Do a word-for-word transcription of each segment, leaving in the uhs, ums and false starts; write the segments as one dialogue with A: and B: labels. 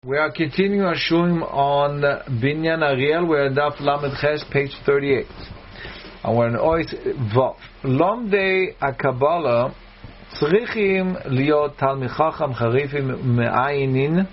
A: We are continuing our shurim on Binyan Ariel. We're in Daf Lamed Ches, page thirty-eight. And we're in Ois Vav. Lomdei HaKabbalah tzrichim liot talmid chacham charifim me'ayinin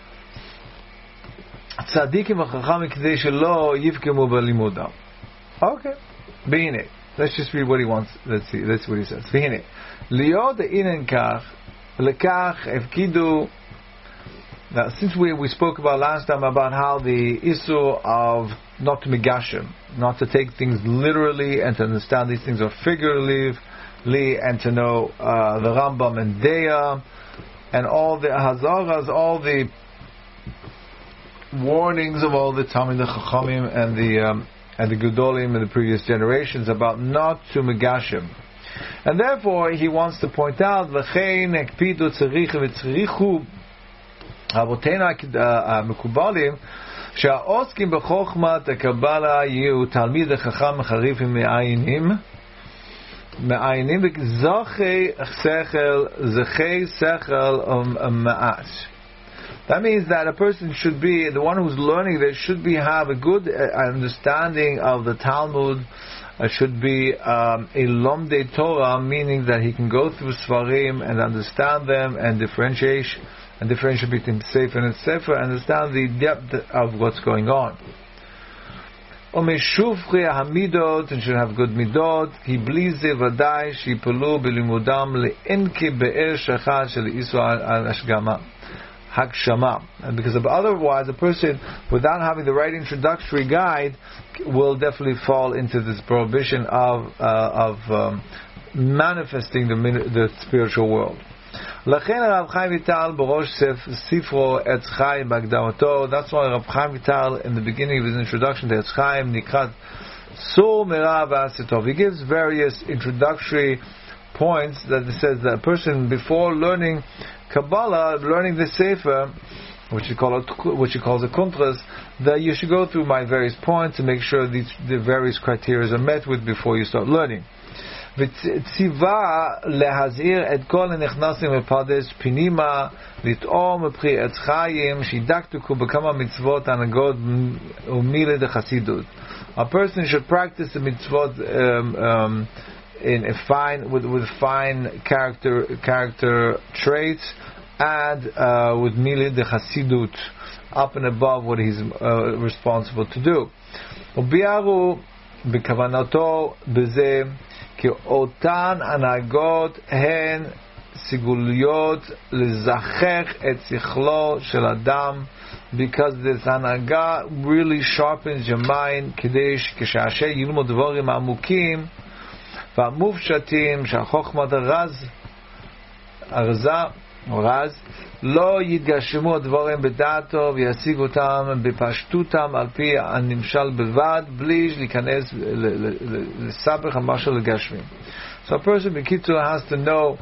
A: tzadikim v'chachamim k'dei shelo yivkemu b'limudam. Okay. B'hinei. Let's just read what he wants. Let's see. Let's see what he says. B'hinei. Liot inen kach lekach evkidu. Now, since we we spoke about last time about how the issue of not to megashim, not to take things literally and to understand these things are figuratively, and to know uh, the Rambam and Deya and all the hazaras, all the warnings of all the Talmidei Chachamim and the um, and the Gedolim in the previous generations about not to megashim. And therefore, he wants to point out v'chein ekpidu tzarich v'tzarichu אבותינו המקובלים שהעוסקים בחוכמת הקבלה יהיו תלמיד חכם חריפים מעיינים מעיינים זכי שכל זכי שכל מעט. That means that a person should be, the one who's learning this should be have a good understanding of the Talmud, uh, should be um, a lomdei Torah, meaning that he can go through Svarim and understand them and differentiate and differentiate between Sefer and Sefer, understand the depth of what's going on. Umeshufri hamidot, and should have good midot. Hiblize vadai shipulu bilimudam leinke be'er shachar shel Yisrael al ashgama hakshama. And because of otherwise, a person without having the right introductory guide will definitely fall into this prohibition of uh, of um, manifesting the the spiritual world. לכן הרב חיים ויטל בראש ספרו עץ חיים בהקדמתו, that's why Rav Chaim Vital in the beginning of his introduction to Etz Chaim נקרא סור מרע ועשה טוב. He gives various introductory points that it says that a person before learning Kabbalah, learning the Sefer, which he calls which he calls a kuntras, that you should go through my various points and make sure these the various criteria are met with before you start learning. וציווה להזהיר את כל הנכנסים לפרדס פנימה לטעום בפרי עץ חיים שידקדקו בכמה מצוות הנהגות ומילה דחסידות. A person should practice the mitzvot um, um, in a fine with with fine character character traits and uh, with milah dechasidut, up and above what he's uh, responsible to do. וביארו בכוונתו בזה כי אותן הנהגות הן סגוליות לזכך את שכלו של אדם, because this הנהגה really sharpens your mind כדי שכשאשר ילמוד דברים עמוקים והמופשטים שהחוכמת הרז הרזה או רז לא יתגשמו הדברים בדעתו וישיג אותם בפשטותם על פי הנמשל בלבד בלי להיכנס לסבך המשל לגשמים. So a person בקיצור has to know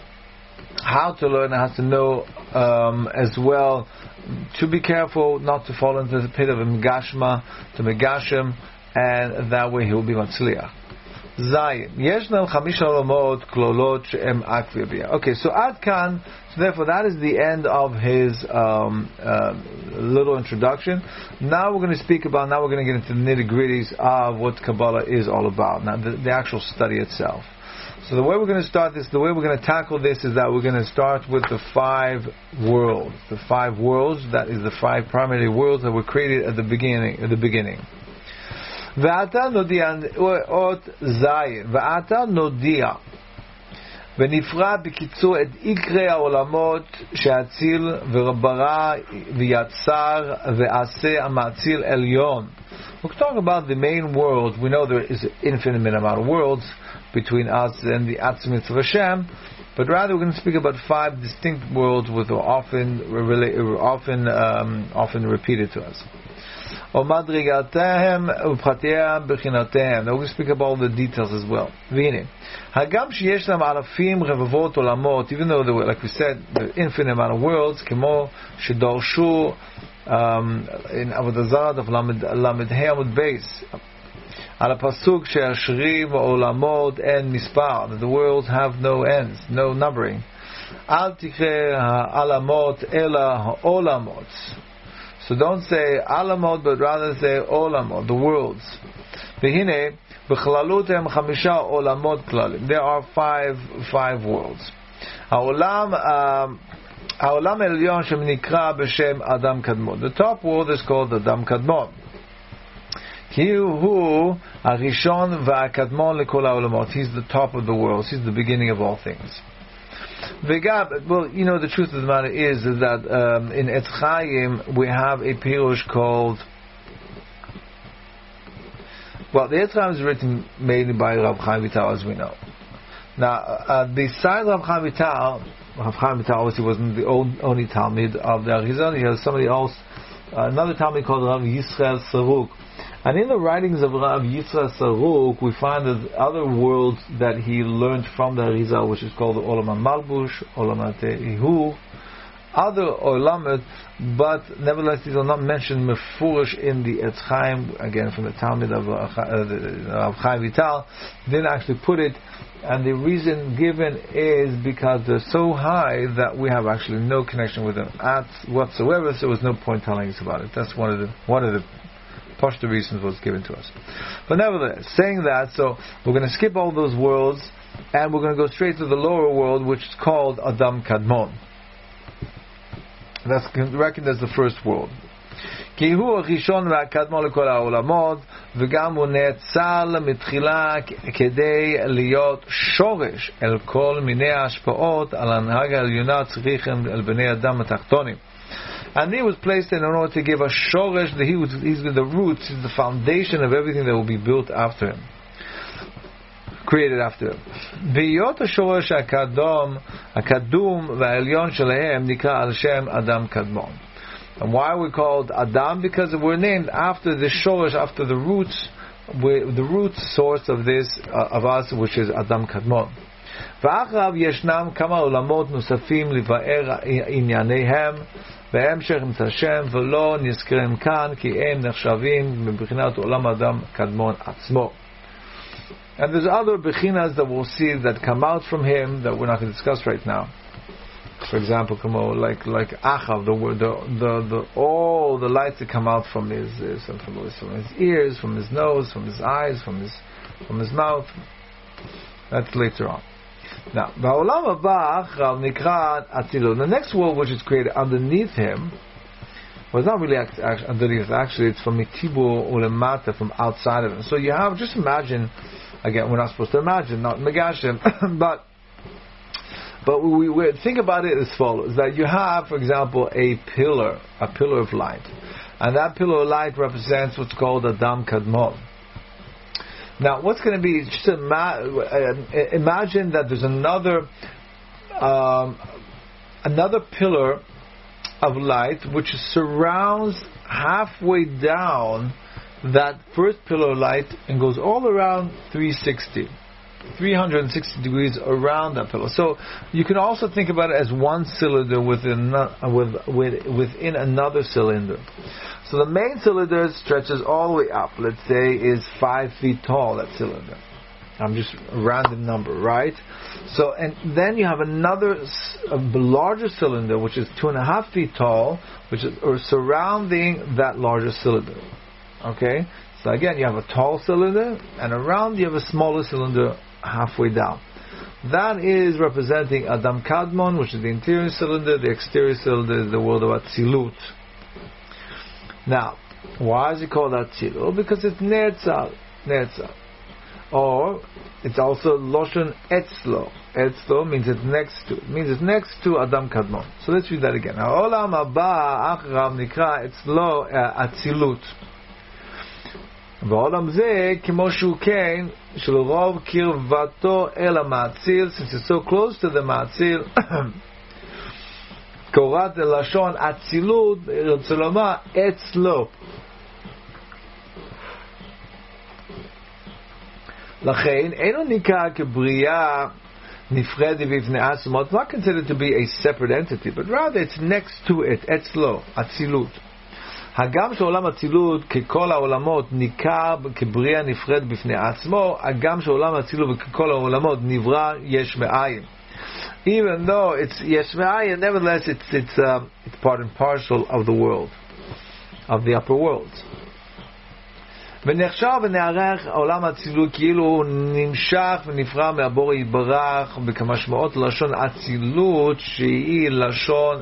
A: how to learn, has to know um, as well to be careful not to fall into the pit of a megashma, to megashem, and that way he will be matzliach. Zayin. Yeshnam chamisha olamot klolot she'em akvi b'ya. Okay, so ad kan, so therefore that is the end of his um, uh, little introduction. Now we're going to speak about, now we're going to get into the nitty-gritties of what Kabbalah is all about, now the, the actual study itself. So the way we're going to start this, the way we're going to tackle this is that we're going to start with the five worlds. The five worlds, that is the five primary worlds that were created at the beginning. At the beginning. ואתה נודיע אות זין ואתה נודיע ונפרע בקיצור את עיקרי העולמות שהציל וברא ויצר ועשה המציל עליון. We'll talk about the main world. We know there is an infinite amount of worlds between us and the Atzmit of Hashem, but rather we're going to speak about five distinct worlds which are often often um, often repeated to us. ומדרגותיהם ופרטיהם בחינותיהם. Now we're going to speak about all the details as well. והנה, הגם שיש להם אלפים רבבות עולמות, even though there were, like we said, the infinite amount of worlds, כמו שדרשו um, in עבודה זרה דף למ"ה עמוד בייס, על הפסוק שהשרים עולמות אין מספר, that the worlds have no ends, no numbering. אל תקרא העלמות אלא העולמות. So don't say alamot, but rather say olamot, the worlds. V'hine, b'chlalutem chamisha olamot klalim. There are five, five worlds. Ha'olam, um, ha'olam elyon shemnikra b'shem Adam Kadmon. The top world is called Adam Kadmon. Ki hu harishon v'akadmon lekol ha'olamot. He's the top of the world. He's the beginning of all things. V'gab, well, you know, the truth of the matter is, is that um, in Etz Chaim we have a pirush called. Well, the Etz Chaim is written mainly by Rav Chaim Vital, as we know. Now, uh, besides Rav Chaim Vital, Rav Chaim Vital obviously wasn't the only Talmid of the Arizal. He has somebody else, uh, another Talmid called Rav Yisrael Saruk. And in the writings of Rav Yisrael Saruk, we find that other worlds that he learned from the Arizal, which is called the Olam HaMalbush, Olam HaTehu, other Olamet, but nevertheless these are not mentioned mefurish in the Etz Chaim, again from the Talmud of Rav Chaim Vital, didn't actually put it, and the reason given is because they're so high that we have actually no connection with them at whatsoever, so there was no point telling us about it. That's one of the one of the the reasons was given to us. But nevertheless, saying that, so we're going to skip all those worlds and we're going to go straight to the lower world, which is called Adam Kadmon. That's reckoned as the first world. כי הוא הראשון והקדמון לכל העולמות, וגם הוא נאצל מתחילה כדי להיות שורש אל כל מיני ההשפעות על ההנהגה העליונה צריכים אל בני אדם התחתונים. And he was placed in order to give a shoresh, he was, he's the roots, he's the foundation of everything that will be built after him, created after him. בהיות השורש הקדום, הקדום והעליון שלהם נקרא על שם אדם קדמון. And why are we called Adam? Because we're named after the shoresh, after the roots, the root source of this, uh, of us, which is Adam Kadmon. ואחריו ישנם כמה עולמות נוספים לבאר ענייניהם בהמשך נמצא שם ולא נזכרים כאן כי הם נחשבים מבחינת עולם אדם קדמון עצמו. And there's other bechinas that we'll see that come out from him that we're not going to discuss right now. For example, like like Achav, the the the, the all the lights that come out from his from his from his ears, from his nose, from his eyes, from his from his mouth. That's later on. Now, Ba'olam Haba Achav Nikrat Atzilut. The next world which is created underneath him, well, it's not really actually underneath. Actually, it's from Mitibu Ulemata, from outside of him. So you have, just imagine. Again, we're not supposed to imagine, not Megashim, but but we, we think about it as follows: that you have, for example, a pillar, a pillar of light, and that pillar of light represents what's called Adam Kadmon. Now, what's going to be? Just ima- imagine that there's another um, another pillar of light which surrounds halfway down that first pillar of light and goes all around three sixty, three hundred sixty degrees around that pillar. So you can also think about it as one cylinder within with, with, within another cylinder. So the main cylinder stretches all the way up. Let's say is five feet tall. That cylinder. I'm just a random number, right? So and then you have another a larger cylinder which is two and a half feet tall, which is or surrounding that larger cylinder. Okay, so again you have a tall cylinder, and around you have a smaller cylinder halfway down. That is representing Adam Kadmon, which is the interior cylinder. The exterior cylinder is the world of Atzilut. Now, why is it called Atzilut? Because it's Netzal, Netzal, or it's also Loshen Etzlo. Etzlo means it's next to. It means it's next to Adam Kadmon. So let's read that again. Ha'olam haba achrav nikra Etzlo Atzilut. בעולם זה, כמו שהוא כן, שלרוב קרבתו אל המעציל, since it's so close to the מעציל, קוראת לשון אצילות, רוצה לומר, אצלו. לכן, אינו נקרא כבריאה נפרדת בפני עצמו, it's not considered to be a separate entity, but rather it's next to it, אצלו, אצילות. הגם שעולם אצילות ככל העולמות ניכר כבריאה נפרד בפני עצמו, הגם שעולם אצילות וככל העולמות נברא יש מאין. Even though it's יש מאין, nevertheless it's it's, uh, it's part and parcel of the world. of the upper worlds. ונחשב ונערך עולם האצילות כאילו הוא נמשך ונפרע מהבורא יתברך, וכמשמעות לשון אצילות שהיא לשון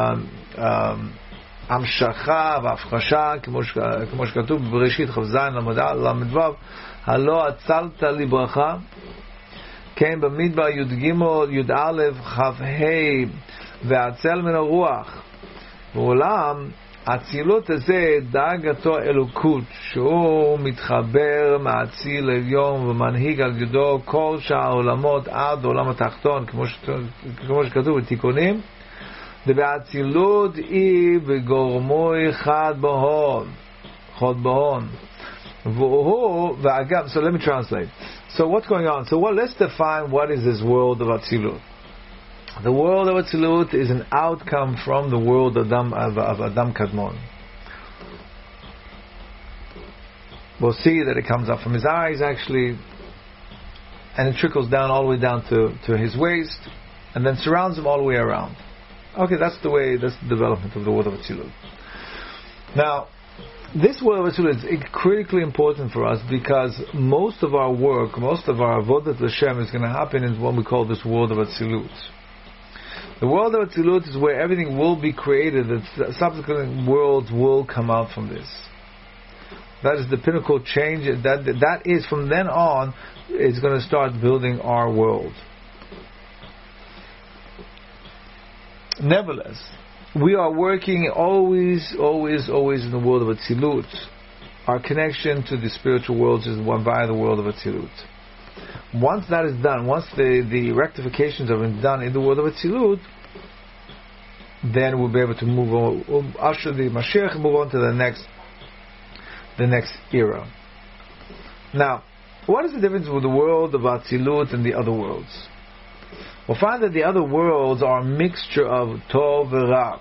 A: המשכה והפחשה, כמו, ש, כמו שכתוב בבראשית כ"ז למ"ו, הלא אצלת לי ברכה, כן, במדבר י"ג י"א כ"ה, והצל מן הרוח. בעולם האצילות הזה דאגתו אלוקות, שהוא מתחבר מהאציל עליון ומנהיג על ידו כל שאר העולמות עד העולם התחתון, כמו, ש, כמו שכתוב בתיקונים. ובאצילות היא בגורמוי חד בהון, חד בהון. והוא, ואגב, so let me translate. So what's going on? So what, let's define what is this world of Atzilut. The world of Atzilut is an outcome from the world of Adam, of, of Adam Kadmon. We'll see that it comes up from his eyes actually, and it trickles down all the way down to, to his waist, and then surrounds him all the way around. Okay, that's the way, that's the development of the world of Atzilut. Now, this world of Atzilut is critically important for us because most of our work, most of our avodat l'Shem is going to happen in what we call this world of Atzilut. The world of Atzilut is where everything will be created, that subsequent worlds will come out from this. That is the pinnacle change. That that is from then on, it's going to start building our world. Nevertheless, we are working always, always, always in the world of Atzilut. Our connection to the spiritual worlds is one via the world of Atzilut. Once that is done, once the, the rectifications have been done in the world of Atzilut, then we'll be able to move on, um, usher the Mashiach and move on to the next, the next era. Now, what is the difference with the world of Atzilut and the other worlds? We'll find that the other worlds are a mixture of Tov and Ra.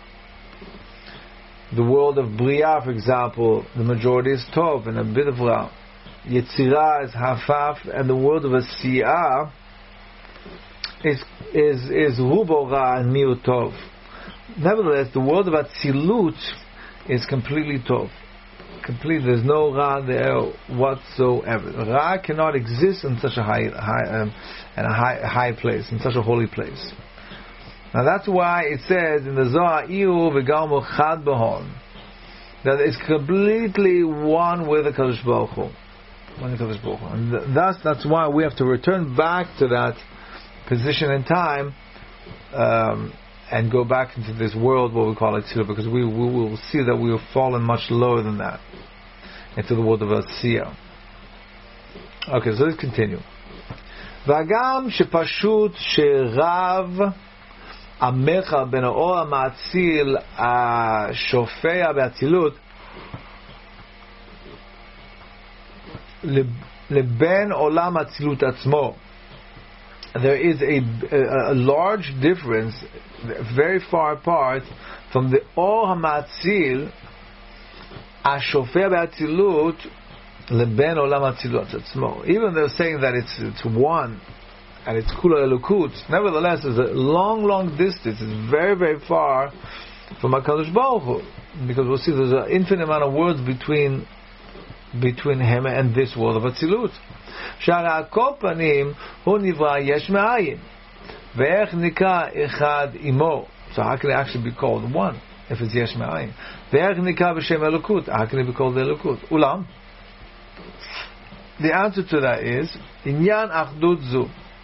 A: The world of Bria, for example, the majority is Tov and a bit of Ra. Yetzirah is Hafaf, and the world of Asiyah is is is Rubo Ra and Miut Tov. Nevertheless, the world of Atzilut is completely Tov. Completely, there's no Ra there whatsoever. Ra cannot exist in such a high, high um, in a high, high place, in such a holy place. Now that's why it says in the Zohar, Iu v'galmu chad b'hon, that it's completely one with the Kadosh Baruch Hu. One with the Kadosh Baruch Hu. And th- thus, that's why we have to return back to that position in time, um, and go back into this world, what we call it, because we, we will see that we have fallen much lower than that, into the world of Asiyah. Okay, so let's continue. והגם שפשוט שרב עמך בין האור המאציל השופע באצילות לבין עולם האצילות עצמו, there is a, a, a large difference, very far apart from the Or HaMatzil השופע באצילות לבין עולם האצילות עצמו. Even they're saying that it's it's one and it's Kula Elokut, nevertheless there's a long, long distance. It's very, very far from HaKadosh Baruch Hu, because we'll see there's an infinite amount of words between between him and this world of Atzilut. שהרי על כל פנים הוא נברא יש מאין, ואיך נקרא אחד עמו? So how can it actually be called one if it's יש מאין? ואיך נקרא בשם אלוקות? How can it be called אלוקות? אולם, the answer to that is עניין אחדות זו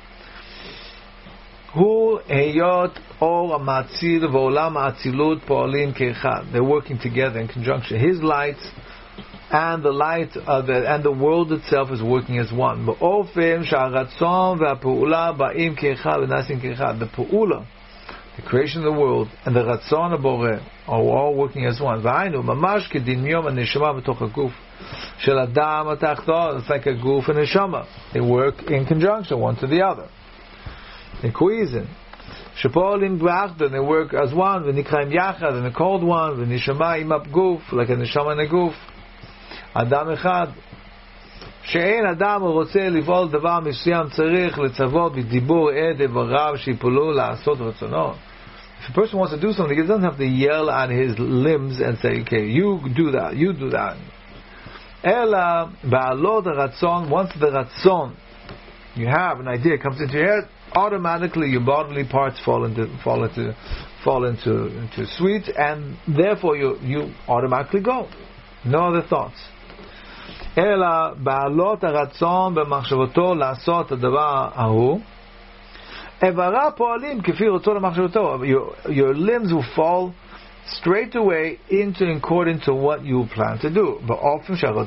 A: הוא היות אור המאציל ועולם האצילות פועלים כאחד. They're working together in conjunction. His light and the light of the, and the world itself is working as one. באופן שהרצון והפעולה באים כאחד ונעשים כאחד. The פעולה, the creation of the world, and the רצון הבורא are all working as one. והיינו, ממש כדמיון הנשמה בתוך הגוף של אדם התחתון. It's like a גוף and נשמה. They work in conjunction, one to the other. In cohesion. שפועלים באחדות, they work as one, ונקראים יחד, and they're called one, ונשמה עם הגוף, like a נשמה and a גוף. אדם אחד, שאין אדם רוצה לפעול דבר מסוים צריך לצוות בדיבור עד איבריו שיפולו לעשות רצונו. If a person wants to do something, he doesn't have to yell at his limbs and say, okay, you do that, you do that. Ela ba'alot ratzon, once the ratzon, you have an idea, comes into your head, automatically your bodily parts fall into fall into fall into into sweet, and therefore you you automatically go. No other thoughts. Ela ba'alot ratzon b'machshavoto la'asot ha'davar hahu. Evara po'alim kefi rotzon lemachshavoto. Your your limbs will fall straight away into according to what you plan to do. Therefore,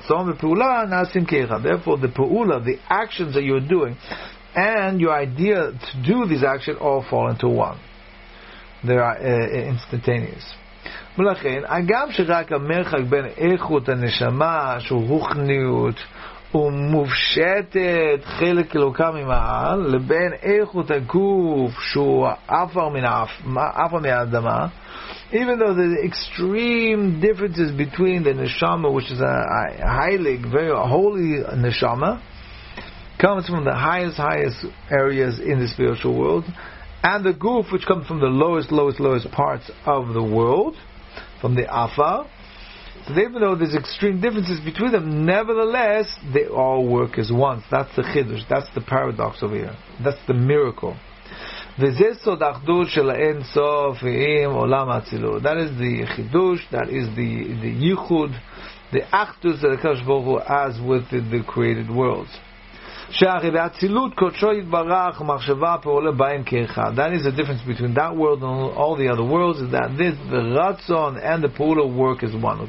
A: the pu'ula, the actions that you're doing, and your idea to do these actions all fall into one. They are uh, instantaneous. ולכן, הגם שרק המרחק בין איכות הנשמה, שהוא רוחניות, ומופשטת חלק אלוקה ממעל, לבין איכות הגוף, שהוא עפר מן האדמה, even though the extreme differences between the neshama, which is a, a highly, very holy neshama, comes from the highest, highest areas in the spiritual world, and the goof, which comes from the lowest, lowest, lowest parts of the world, from the afar. So even though there's extreme differences between them, nevertheless, they all work as one. That's the chidush. That's the paradox over here. That's the miracle. That is the chidush, that is the the yichud, the achdus that HaKadosh Baruch Hu has with the, the created worlds. That is the difference between that world and all the other worlds, is that this, the ratzon and the pu'ula work as one.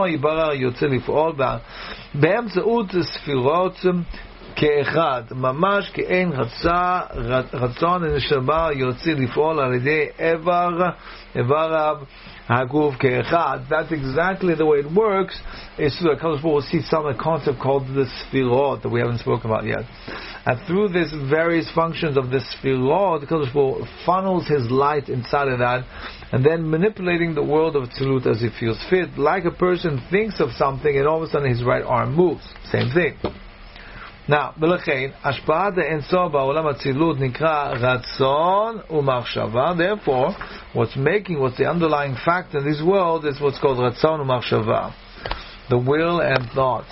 A: כאחד, ממש כאין רצה, רצון הנשמה יוצא לפעול על ידי איבר, איבריו הגוף כאחד. That's exactly the way it works. It's through, HaKadosh Baruch Hu will see some concept called the sfirot that we haven't spoken about yet. And through these various functions of the sfirot, HaKadosh Baruch Hu funnels his light inside of that, and then manipulating the world of Tzilut as he feels fit. Like a person thinks of something and all of a sudden his right arm moves. Same thing. Now, ולכן, השפעת האינסוף בעולם הצילות נקרא רצון ומחשבה. Therefore, what's making, what's the underlying fact in this world is what's called רצון ומחשבה. The will and thought.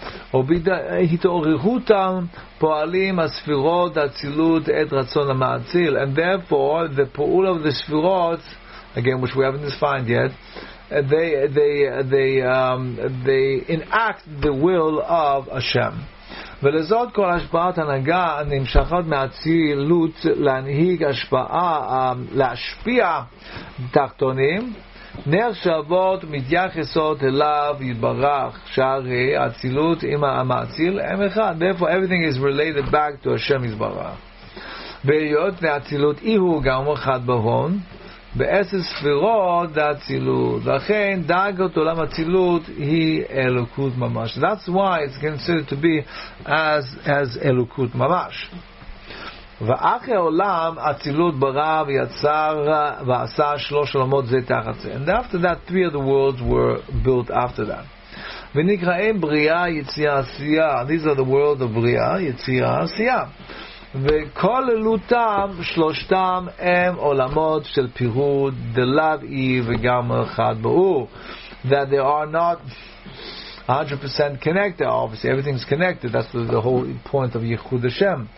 A: ובהתעוררותם פועלים הספירות האצילות את רצון המאציל. And therefore, the פעול of the ספירות, again, which we haven't defined yet, they, they, they, um, they enact the will of Hashem. ולזאת כל השפעת הנהגה נמשכות מהצילות להנהיג השפעה, להשפיע תחתונים, נחשבות מתייחסות אליו יתברך, שהרי הצילות עם המאציל הם אחד. Therefore everything is related back to Hashem יתברך. בהיות והצילות איהו גם אחד בהון, בעשר ספירות דאצילות, לכן דאגות עולם אצילות היא אלוקות ממש. That's why it's considered to be as as אלוקות ממש. ואחרי העולם אצילות ברא ויצר ועשה שלוש עולמות זה תחת זה. And after that, three of the worlds were built after that. ונקראים בריאה יציאה עשייה. These are the worlds of בריאה יציאה עשייה. וכוללותם שלושתם הם עולמות של פירוד דלאו אי וגם אחד ברור. That they are not one hundred percent connected. Obviously everything's connected. That's the, the whole point of Yichud Hashem.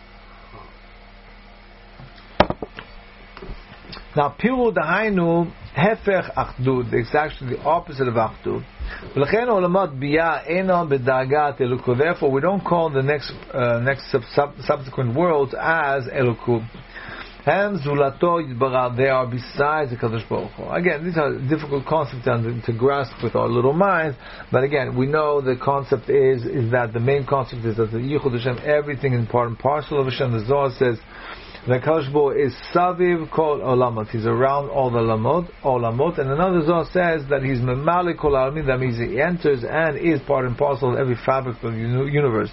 A: Now פירוד דהיינו הפך אחדות. It's actually the opposite of אחדות. ולכן עולמות ביאה אינם בדרגת אלוקות. Therefore we don't call the next uh, next sub, sub, subsequent worlds as אלוקות. הם זולתו יתברך. They are besides the Kadosh Baruch Hu. Again, these are difficult concepts to, to grasp with our little minds, but again, we know the concept is is that the main concept is that the Yichud Hashem, everything in part and parcel of Hashem. The Zohar says the Kadosh Baruch Hu is Saviv Kol Olamot. He's around all the Olamot, Olamot. And another Zohar says that he's Memali Kol Alamin. That means he enters and is part and parcel of every fabric of the universe.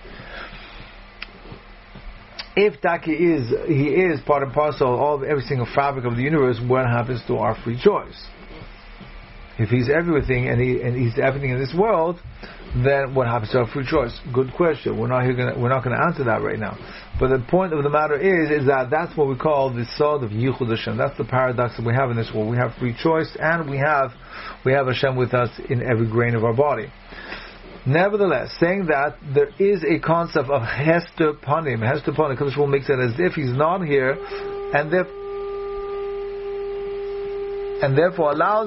A: If Taki is, he is part and parcel of all, every single fabric of the universe, what happens to our free choice? If he's everything and he and he's everything in this world, then what happens to our free choice? Good question. We're not here gonna, we're not going to answer that right now. But the point of the matter is, is that that's what we call the sod of Yichud Hashem. That's the paradox that we have in this world. We have free choice, and we have we have Hashem with us in every grain of our body. Nevertheless, saying that, there is a concept of Hester Panim. Hester Panim, because will makes it as if he's not here, and therefore, and therefore allows